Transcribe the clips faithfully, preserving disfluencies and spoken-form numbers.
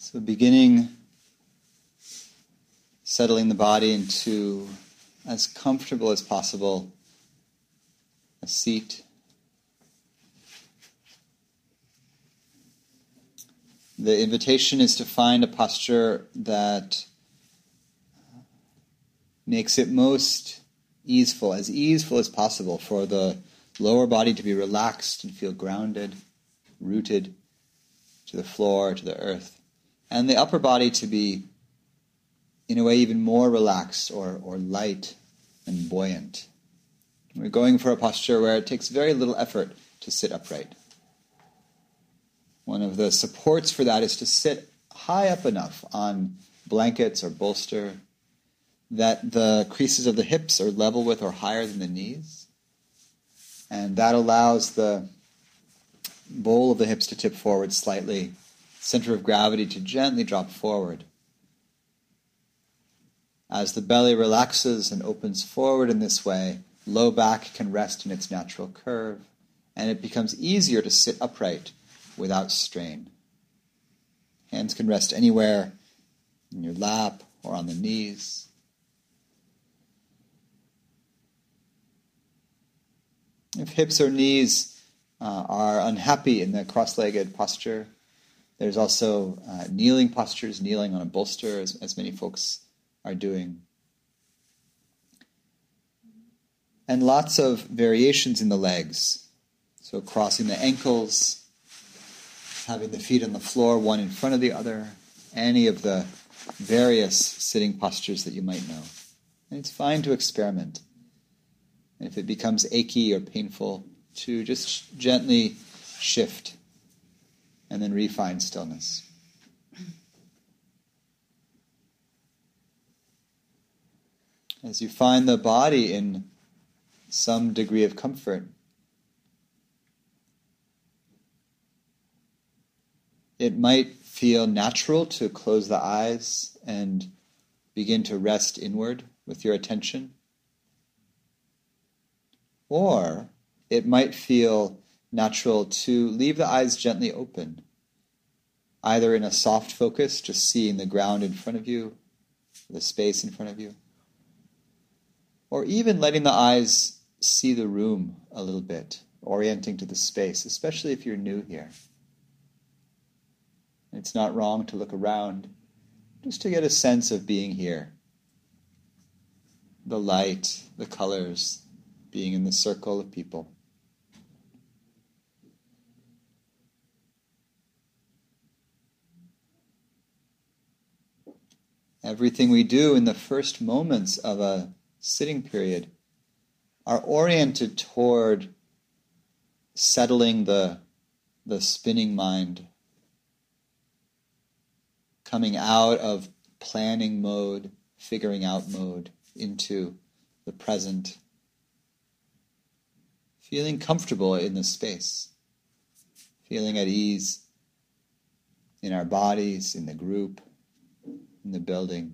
So beginning settling the body into as comfortable as possible a seat. The invitation is to find a posture that makes it most easeful, as easeful as possible for the lower body to be relaxed and feel grounded, rooted to the floor, to the earth, and the upper body to be, in a way, even more relaxed or, or light and buoyant. We're going for a posture where it takes very little effort to sit upright. One of the supports for that is to sit high up enough on blankets or bolster that the creases of the hips are level with or higher than the knees. And that allows the bowl of the hips to tip forward slightly, center of gravity to gently drop forward. As the belly relaxes and opens forward in this way, low back can rest in its natural curve, and it becomes easier to sit upright without strain. Hands can rest anywhere in your lap or on the knees. If hips or knees uh, are unhappy in the cross-legged posture, there's also uh, kneeling postures, kneeling on a bolster, as, as many folks are doing. And lots of variations in the legs. So crossing the ankles, having the feet on the floor, one in front of the other, any of the various sitting postures that you might know. And it's fine to experiment. And if it becomes achy or painful, to just gently shift and then refine stillness. As you find the body in some degree of comfort, it might feel natural to close the eyes and begin to rest inward with your attention. Or it might feel natural to leave the eyes gently open, either in a soft focus, just seeing the ground in front of you, the space in front of you, or even letting the eyes see the room a little bit, orienting to the space, especially if you're new here. It's not wrong to look around, just to get a sense of being here. The light, the colors, being in the circle of people. Everything we do in the first moments of a sitting period are oriented toward settling the, the spinning mind, coming out of planning mode, figuring out mode, into the present, feeling comfortable in the space, feeling at ease in our bodies, in the group, in the building.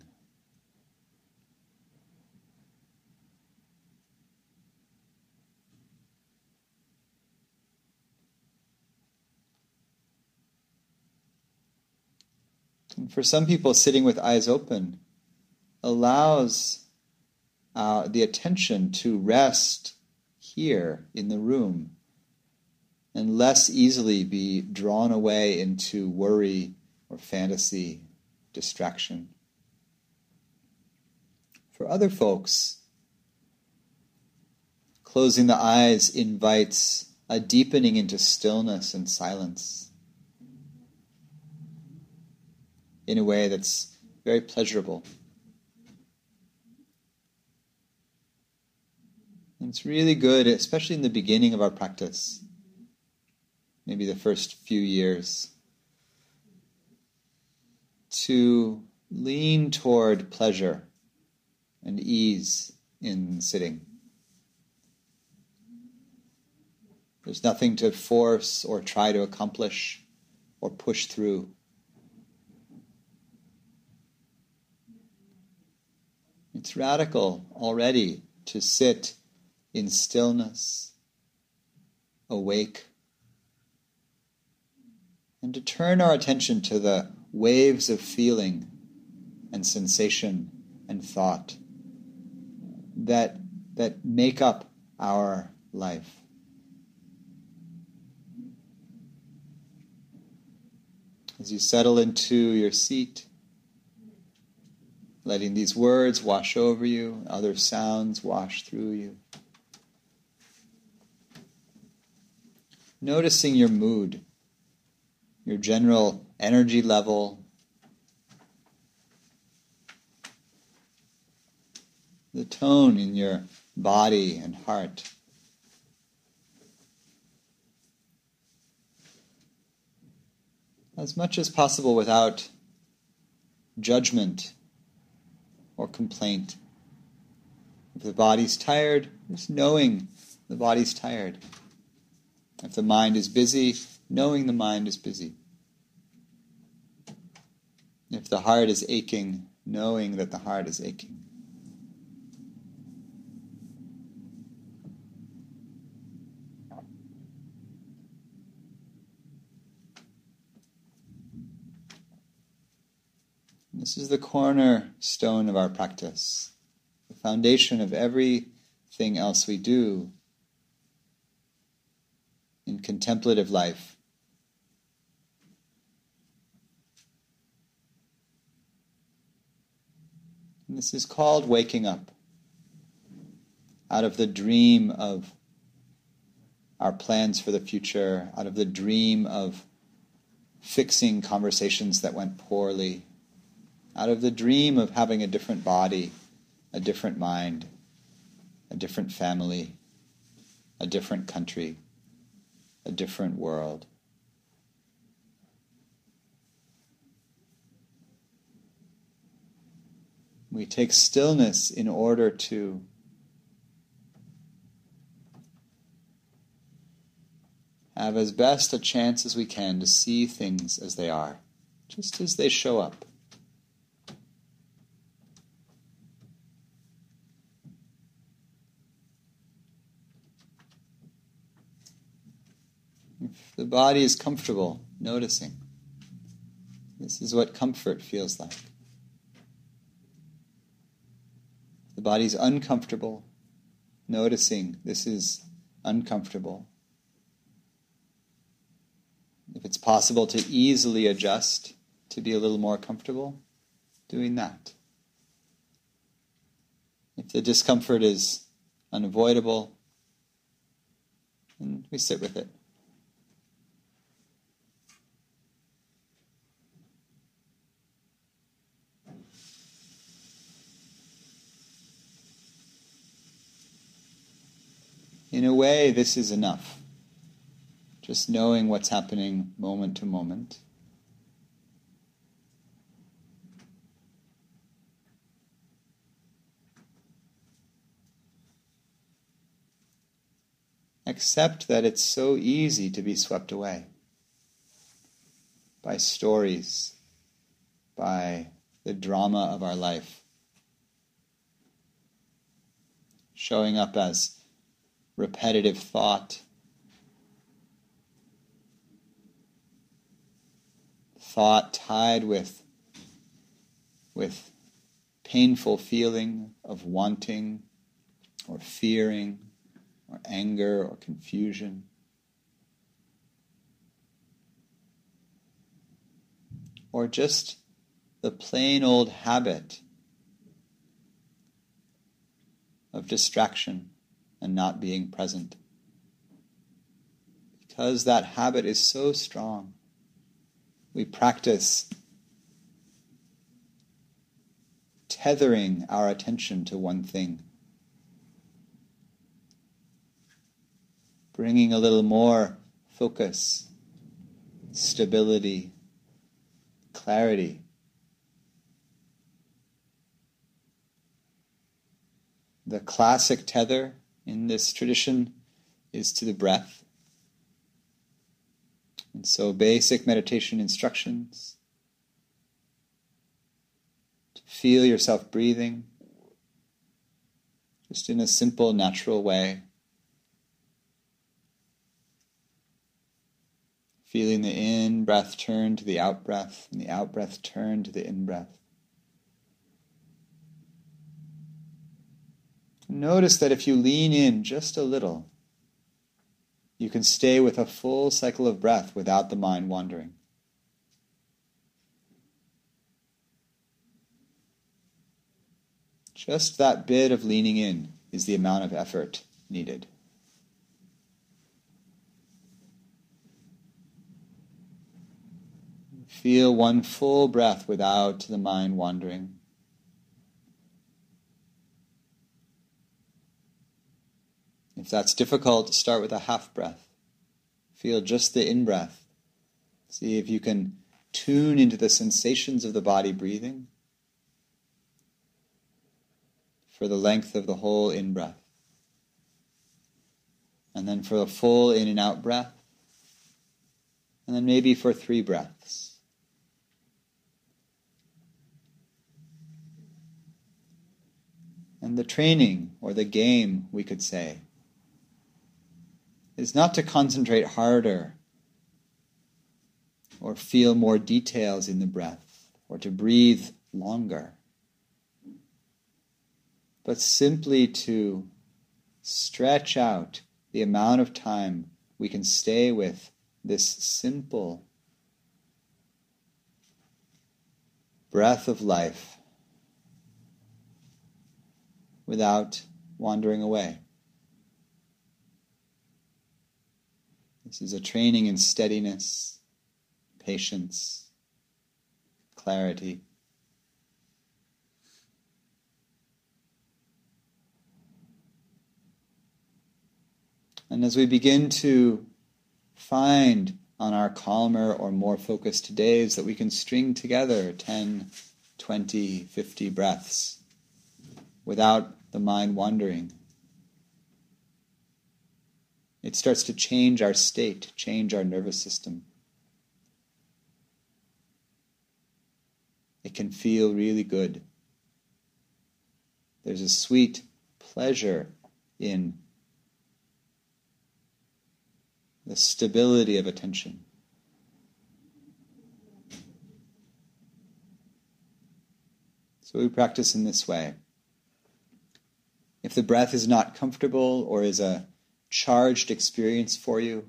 And for some people, sitting with eyes open allows uh, the attention to rest here in the room and less easily be drawn away into worry or fantasy, distraction. For other folks, closing the eyes invites a deepening into stillness and silence in a way that's very pleasurable. And it's really good, especially in the beginning of our practice, maybe the first few years, to lean toward pleasure and ease in sitting. There's nothing to force or try to accomplish or push through. It's radical already to sit in stillness, awake, and to turn our attention to the waves of feeling and sensation and thought that, that make up our life. As you settle into your seat, letting these words wash over you, other sounds wash through you. Noticing your mood, your general energy level, the tone in your body and heart. As much as possible without judgment or complaint. If the body's tired, just knowing the body's tired. If the mind is busy, knowing the mind is busy. If the heart is aching, knowing that the heart is aching. This is the cornerstone of our practice, the foundation of everything else we do in contemplative life. And this is called waking up out of the dream of our plans for the future, out of the dream of fixing conversations that went poorly, out of the dream of having a different body, a different mind, a different family, a different country, a different world. We take stillness in order to have as best a chance as we can to see things as they are, just as they show up. If the body is comfortable, noticing. This is what comfort feels like. If the body's uncomfortable, noticing this is uncomfortable. If it's possible to easily adjust to be a little more comfortable, doing that. If the discomfort is unavoidable, then we sit with it. In a way, this is enough. Just knowing what's happening moment to moment. Accept that it's so easy to be swept away by stories, by the drama of our life, showing up as repetitive thought, thought tied with, with painful feeling of wanting or fearing or anger or confusion. Or just the plain old habit of distraction and not being present. Because that habit is so strong, we practice tethering our attention to one thing, bringing a little more focus, stability, clarity. The classic tether in this tradition is to the breath. And so basic meditation instructions. To feel yourself breathing, just in a simple, natural way. Feeling the in-breath turn to the out-breath, and the out-breath turn to the in-breath. Notice that if you lean in just a little, you can stay with a full cycle of breath without the mind wandering. Just that bit of leaning in is the amount of effort needed. Feel one full breath without the mind wandering. If that's difficult, start with a half breath. Feel just the in-breath. See if you can tune into the sensations of the body breathing for the length of the whole in-breath. And then for a full in and out breath. And then maybe for three breaths. And the training, or the game, we could say, is not to concentrate harder or feel more details in the breath or to breathe longer, but simply to stretch out the amount of time we can stay with this simple breath of life without wandering away. This is a training in steadiness, patience, clarity. And as we begin to find on our calmer or more focused days that we can string together ten, twenty, fifty breaths without the mind wandering, it starts to change our state, change our nervous system. It can feel really good. There's a sweet pleasure in the stability of attention. So we practice in this way. If the breath is not comfortable or is a charged experience for you,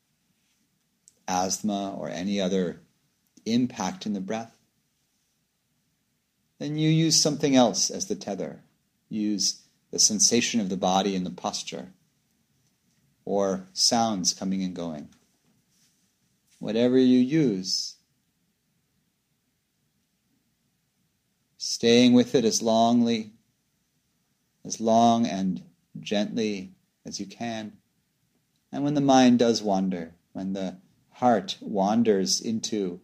asthma or any other impact in the breath, then you use something else as the tether. Use the sensation of the body in the posture, or sounds coming and going. Whatever you use, staying with it as longly, as long and gently as you can. And when the mind does wander, when the heart wanders into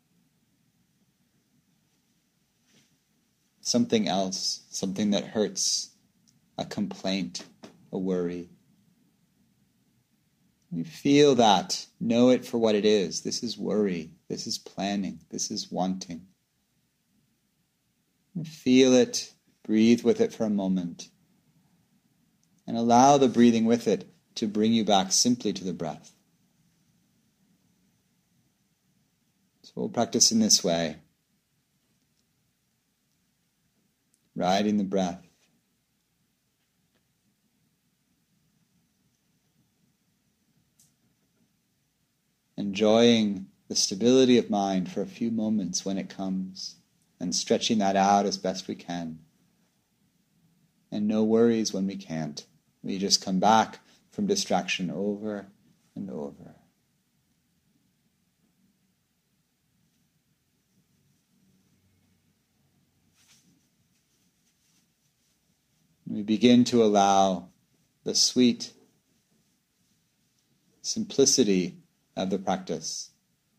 something else, something that hurts, a complaint, a worry, you feel that, know it for what it is. This is worry, this is planning, this is wanting. And feel it, breathe with it for a moment, and allow the breathing with it to bring you back simply to the breath. So we'll practice in this way, riding the breath. Enjoying the stability of mind for a few moments when it comes, and stretching that out as best we can. And no worries when we can't. We just come back from distraction over and over. We begin to allow the sweet simplicity of the practice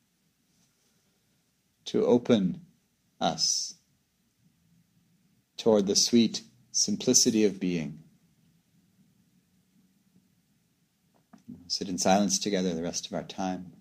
to open us toward the sweet simplicity of being. We'll sit in silence together the rest of our time.